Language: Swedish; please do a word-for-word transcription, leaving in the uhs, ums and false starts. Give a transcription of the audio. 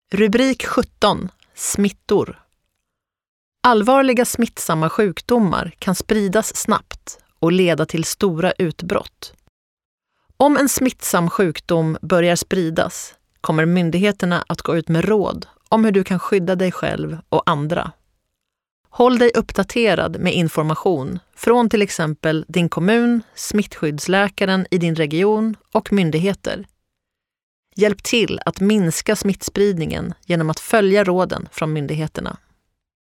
Rubrik sjutton. Smittor. Allvarliga smittsamma sjukdomar kan spridas snabbt och leda till stora utbrott. Om en smittsam sjukdom börjar spridas kommer myndigheterna att gå ut med råd om hur du kan skydda dig själv och andra. Håll dig uppdaterad med information från till exempel din kommun, smittskyddsläkaren i din region och myndigheter. Hjälp till att minska smittspridningen genom att följa råden från myndigheterna.